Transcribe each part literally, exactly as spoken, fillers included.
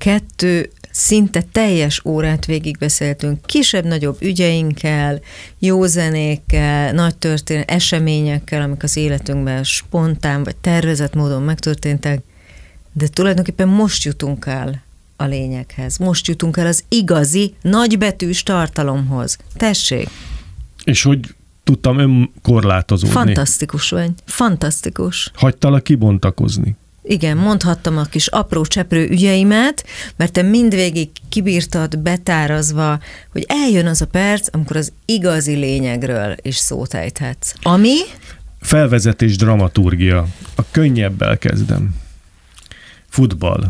kettő szinte teljes órát végigbeszéltünk, kisebb-nagyobb ügyeinkkel, jó zenékkel, nagy történet, eseményekkel, amik az életünkben spontán vagy tervezett módon megtörténtek, de tulajdonképpen most jutunk el a lényeghez. Most jutunk el az igazi, nagybetűs tartalomhoz. Tessék! És hogy tudtam önkorlátozódni. Fantasztikus vagy. Fantasztikus. Hagytalak kibontakozni. Igen, mondhattam a kis apró cseprő ügyeimet, mert te mindvégig kibírtad betárazva, hogy eljön az a perc, amikor az igazi lényegről is szót ejthetsz. Ami? Felvezetés dramaturgia. A könnyebbel kezdem. Futball.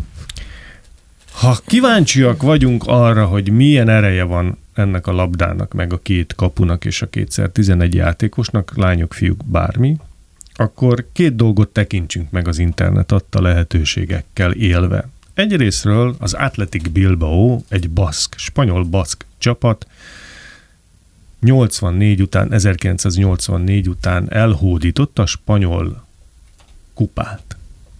Ha kíváncsiak vagyunk arra, hogy milyen ereje van ennek a labdának, meg a két kapunak és a kétszer tizenegy játékosnak, lányok, fiúk, bármi, akkor két dolgot tekintsünk meg az internet adta lehetőségekkel élve. Egyrészről az Athletic Bilbao, egy baszk, spanyol baszk csapat, nyolcvannégy után, ezerkilencszáznyolcvannégy után elhódította a spanyol kupát.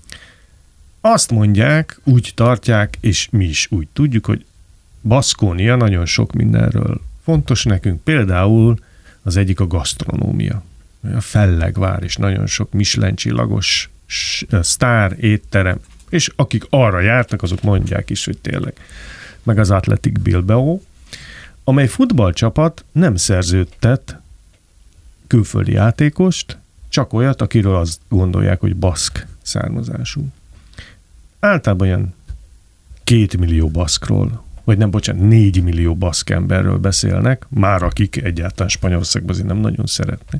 Azt mondják, úgy tartják, és mi is úgy tudjuk, hogy Baszkónia nagyon sok mindenről fontos nekünk, például az egyik a gasztronómia. A Fellegvár is nagyon sok Michelin csillagos sztár étterem, és akik arra jártak, azok mondják is, hogy tényleg. Meg az Athletic Bilbao, amely futballcsapat nem szerződtet külföldi játékost, csak olyat, akiről azt gondolják, hogy baszk származású. Általában olyan két millió baszkról, vagy nem, bocsánat, négy millió baszk emberről beszélnek, már akik egyáltalán Spanyolországban azért nem nagyon szeretnek.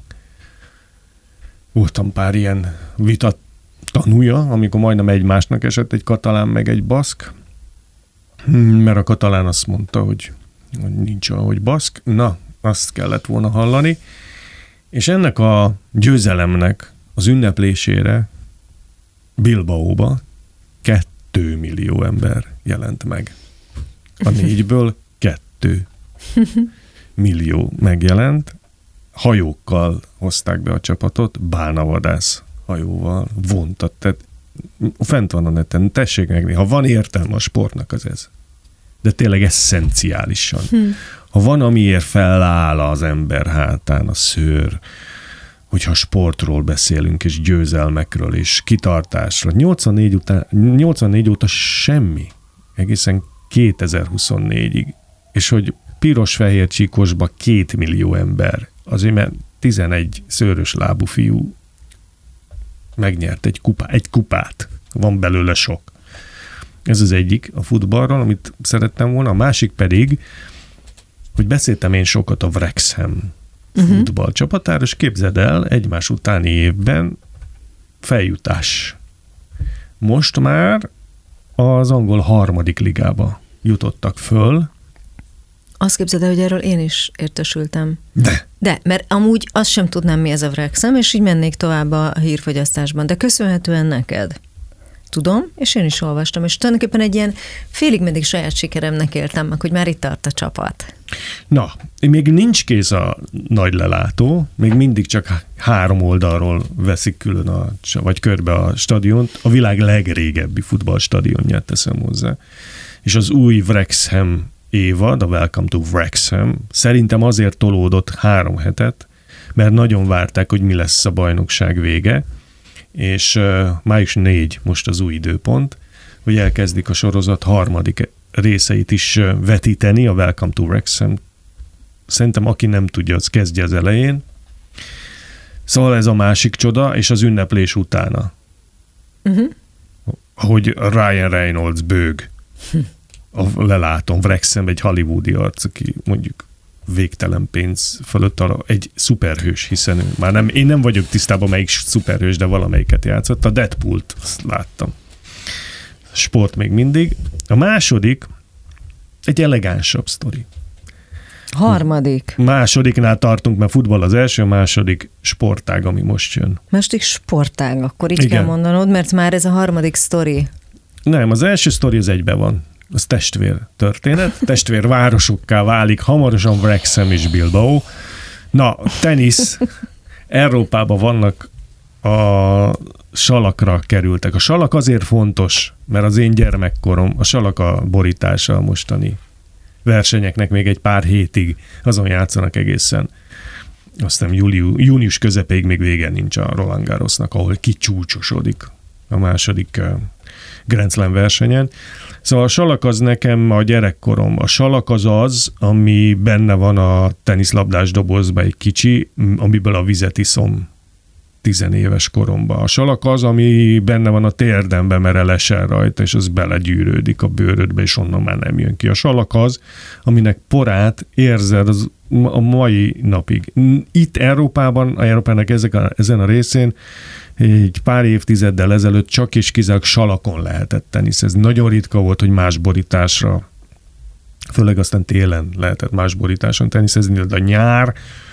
Voltam pár ilyen vita tanúja, amikor majdnem egymásnak esett egy katalán meg egy baszk, mert a katalán azt mondta, hogy, hogy nincs olyan, hogy baszk. Na, azt kellett volna hallani. És ennek a győzelemnek az ünneplésére Bilbaóba kettő millió ember jelent meg. A négyből kettő millió megjelent. Hajókkal hozták be a csapatot, bálnavadász hajóval, vontat, tehát fent van a neten, tessék megnézni, ha van értelme a sportnak, az ez. De tényleg eszenciálisan. Hmm. Ha van, amiért feláll az ember hátán a szőr, hogyha sportról beszélünk, és győzelmekről, és kitartásra. nyolcvannégy, után, nyolcvannégy óta semmi, egészen kétezer-huszonnégyig. És hogy piros-fehér csíkosba két millió ember, azért mert tizenegy szőrös lábú fiú megnyert egy, kupá, egy kupát. Van belőle sok. Ez az egyik a futballról, amit szerettem volna. A másik pedig, hogy beszéltem én sokat a Wrexham uh-huh. futballcsapatára, és képzeld el, egymás utáni évben feljutás. Most már az angol harmadik ligába jutottak föl. Azt képzeld el, hogy erről én is értesültem. De. De, mert amúgy azt sem tudnám, mi ez a Wrexham, és így mennék tovább a hírfogyasztásban. De köszönhetően neked. Tudom, és én is olvastam, és tulajdonképpen egy ilyen félig meddig saját sikeremnek éltem meg, hogy már itt tart a csapat. Na, még nincs kész a nagy lelátó, még mindig csak három oldalról veszik külön, a, vagy körbe a stadiont, a világ legrégebbi futballstadionját teszem hozzá. És az új Wrexham évad, a Welcome to Wrexham, szerintem azért tolódott három hetet, mert nagyon várták, hogy mi lesz a bajnokság vége, és uh, május négy most az új időpont, hogy elkezdik a sorozat harmadik részeit is uh, vetíteni, a Welcome to Wrexham. Szerintem aki nem tudja, az kezdje az elején. Szóval ez a másik csoda, és az ünneplés utána. Uh-huh. Hogy Ryan Reynolds bőg. Hm. A lelátom, Wrexham egy hollywoodi arc, aki mondjuk végtelen pénz fölött arra egy szuperhős, hiszen már nem, én nem vagyok tisztában melyik szuperhős, de valamelyiket játszott. A Deadpoolt azt láttam. Sport még mindig. A második egy elegánsabb sztori. Harmadik. Másodiknál tartunk, mert futball az első, a második sportág, ami most jön. Második sportág, akkor így Igen. kell mondanod, mert már ez a harmadik sztori. Nem, az első sztori az egyben van. Az testvér történet. Testvér városokká válik hamarosan Wrexham és Bilbao. Na, tenisz. Európában vannak a salakra kerültek. A salak azért fontos, mert az én gyermekkorom, a salak a borítása a mostani versenyeknek még egy pár hétig azon játszanak egészen. Aztán július, június közepéig még vége nincs a Roland Garrosnak, ahol kicsúcsosodik a második Grand Slam versenyen. Szóval a salak az nekem a gyerekkorom. A salak az az, ami benne van a teniszlabdás dobozba egy kicsi, amiből a vizet iszom tizenéves koromban. A salak az, ami benne van a térdemben, mert elesel rajta, és az belegyűrődik a bőrödbe, és onnan már nem jön ki. A salak az, aminek porát érzed az a mai napig. Itt Európában, Európának ezek a, ezen a részén egy pár évtizeddel ezelőtt csak és kizárólag salakon lehetett teniszezni. Nagyon ritka volt, hogy más borításra, főleg aztán télen lehetett más borításon teniszezni, de a nyár,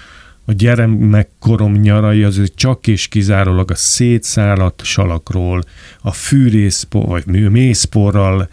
a gyermekkorom nyarai az csak és kizárólag a szétszáradt salakról, a fűrészpor, vagy mészporral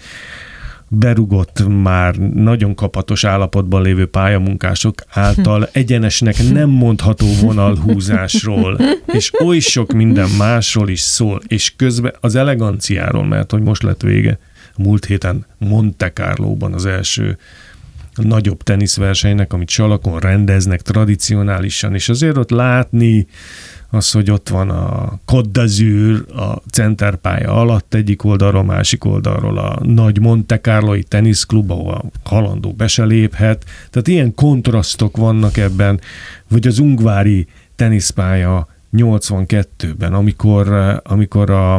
berugott, már nagyon kapatos állapotban lévő pályamunkások által egyenesnek nem mondható vonalhúzásról, és oly sok minden másról is szól, és közben az eleganciáról, mert hogy most lett vége múlt héten Monte Carlóban az első nagyobb teniszversenynek, amit salakon rendeznek tradicionálisan, és azért ott látni az, hogy ott van a Côte d'Azur, a centerpálya alatt egyik oldalról, másik oldalról a nagy Monte Carloi teniszklub, ahol a halandó be se léphet. Tehát ilyen kontrasztok vannak ebben, vagy az ungvári teniszpálya nyolcvankettőben, amikor, amikor a,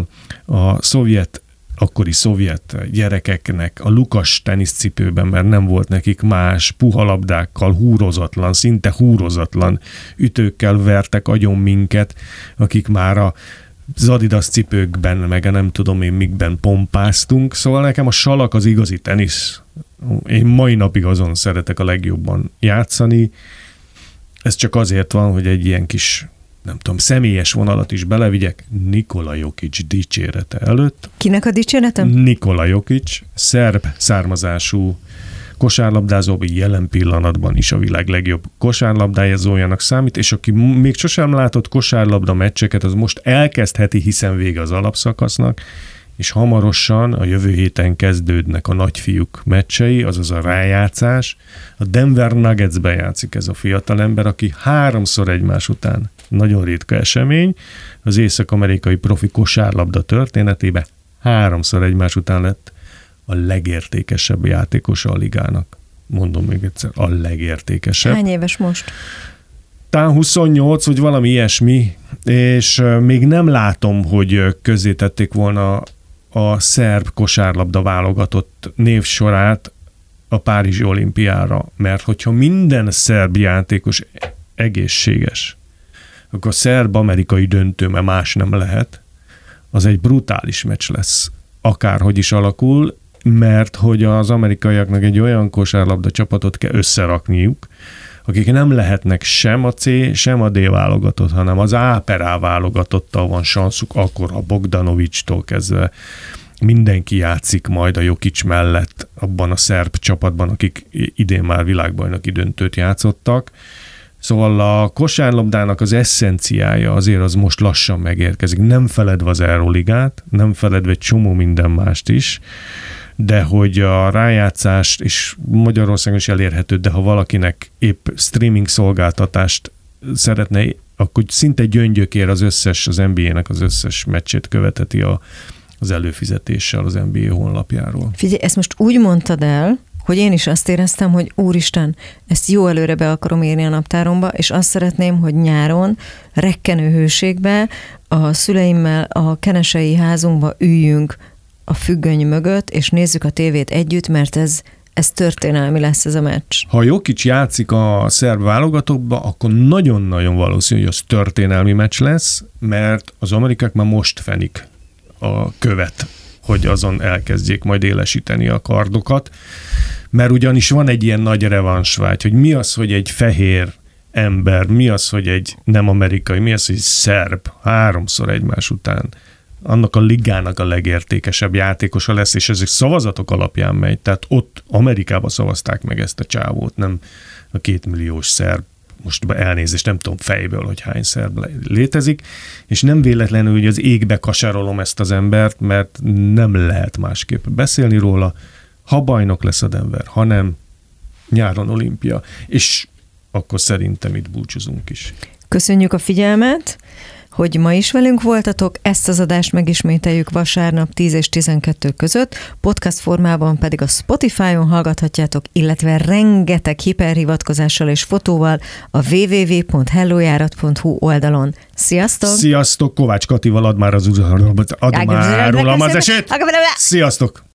a szovjet akkori szovjet gyerekeknek a lukas teniszcipőben, mert nem volt nekik más, puha labdákkal, húrozatlan, szinte húrozatlan ütőkkel vertek agyon minket, akik már a az Adidas cipőkben, meg nem tudom én mikben pompáztunk, szóval nekem a salak az igazi tenisz. Én mai napig azon szeretek a legjobban játszani. Ez csak azért van, hogy egy ilyen kis nem tudom, személyes vonalat is belevigyek, Nikola Jokic dicsérete előtt. Kinek a dicséretem? Nikola Jokic, szerb származású kosárlabdázó, jelen pillanatban is a világ legjobb kosárlabdájázójának számít, és aki még sosem látott kosárlabda meccseket, az most elkezdheti, hiszen vége az alapszakasznak, és hamarosan a jövő héten kezdődnek a nagyfiúk meccsei, azaz a rájátszás. A Denver Nuggetsben játszik ez a fiatalember, aki háromszor egymás után, nagyon ritka esemény, az észak-amerikai profi kosárlabda történetében háromszor egymás után lett a legértékesebb játékosa a ligának. Mondom még egyszer, a legértékesebb. Hány éves most? Talán huszonnyolc, vagy valami ilyesmi, és még nem látom, hogy közzétették volna a szerb kosárlabda válogatott névsorát a Párizsi olimpiára, mert hogyha minden szerb játékos egészséges, akkor szerb-amerikai döntő, mert más nem lehet, az egy brutális meccs lesz, akárhogy is alakul, mert hogy az amerikaiaknak egy olyan kosárlabda csapatot kell összerakniuk, akik nem lehetnek sem a C, sem a D válogatott, hanem az A per A válogatottal van sanszuk, akkor a Bogdanovicstól kezdve mindenki játszik majd a Jokic mellett abban a szerb csapatban, akik idén már világbajnoki döntőt játszottak. Szóval a kosárlabdának az eszenciája azért az most lassan megérkezik. Nem feledve az Euroligát, nem feledve egy csomó minden mást is, de hogy a rájátszást, és Magyarországon is elérhető, de ha valakinek épp streaming szolgáltatást szeretne, akkor szinte gyöngyökér az összes, az en bé á-nek az összes meccsét követeti a, az előfizetéssel az en bé á honlapjáról. Figyelj, ezt most úgy mondtad el, hogy én is azt éreztem, hogy úristen, ezt jó előre be akarom írni a naptáromba, és azt szeretném, hogy nyáron, rekkenő hőségbe a szüleimmel a kenesei házunkba üljünk a függöny mögött, és nézzük a tévét együtt, mert ez, ez történelmi lesz ez a meccs. Ha Jokic játszik a szerb válogatottba, akkor nagyon-nagyon valószínű, hogy az történelmi meccs lesz, mert az amerikák már most fenik a követ, hogy azon elkezdjék majd élesíteni a kardokat, mert ugyanis van egy ilyen nagy revansvágy, hogy mi az, hogy egy fehér ember, mi az, hogy egy nem amerikai, mi az, hogy egy szerb, háromszor egymás után annak a ligának a legértékesebb játékosa lesz, és ezek szavazatok alapján megy, tehát ott Amerikában szavazták meg ezt a csávót, nem a kétmilliós szerb most elnézést, nem tudom fejből, hogy hányszer létezik, és nem véletlenül, hogy az égbe kasárolom ezt az embert, mert nem lehet másképp beszélni róla, ha bajnok lesz a Denver, hanem nyáron olimpia, és akkor szerintem itt búcsúzunk is. Köszönjük a figyelmet, hogy ma is velünk voltatok, ezt az adást megismételjük vasárnap tíz és tizenkettő között, podcast formában pedig a Spotify-on hallgathatjátok, illetve rengeteg hiperhivatkozással és fotóval a double-u double-u double-u pont hellojárat pont hu oldalon. Sziasztok! Sziasztok! Kovács Katival ad már az ad már rólam az esélyt! Sziasztok!